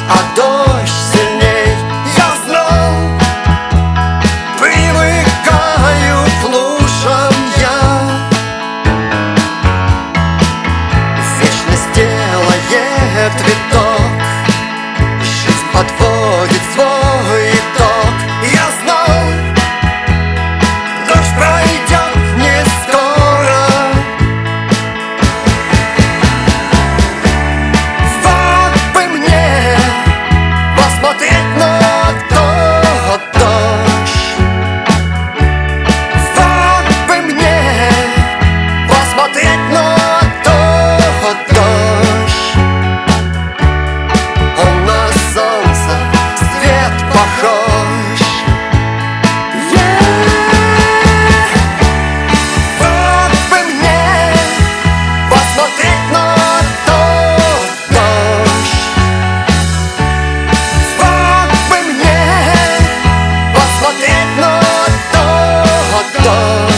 а дождь сильней. Я знал, привыкаю к лужам я. Вечность делает виток, жизнь подводит свой итог. Я знал, дождь пройдет не скоро. Вот бы мне посмотреть на тот дождь. Вот бы мне посмотреть на тот дождь. Он на солнце свет похож. Вот бы мне посмотреть на тот дождь. Вот бы мне посмотреть на тот дождь.